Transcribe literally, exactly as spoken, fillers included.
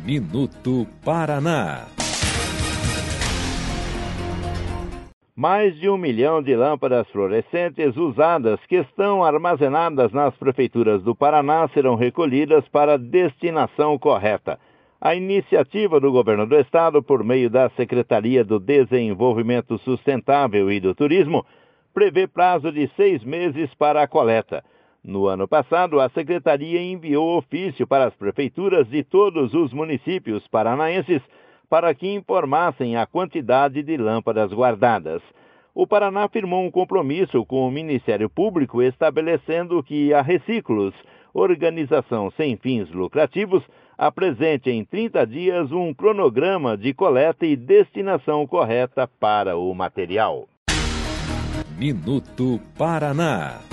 Minuto Paraná. Mais de um milhão de lâmpadas fluorescentes usadas que estão armazenadas nas prefeituras do Paraná serão recolhidas para a destinação correta. A iniciativa do governo do estado, por meio da Secretaria do Desenvolvimento Sustentável e do Turismo, prevê prazo de seis meses para a coleta. No ano passado, a Secretaria enviou ofício para as prefeituras de todos os municípios paranaenses para que informassem a quantidade de lâmpadas guardadas. O Paraná firmou um compromisso com o Ministério Público estabelecendo que a Reciclos, organização sem fins lucrativos, apresente em trinta dias um cronograma de coleta e destinação correta para o material. Minuto Paraná.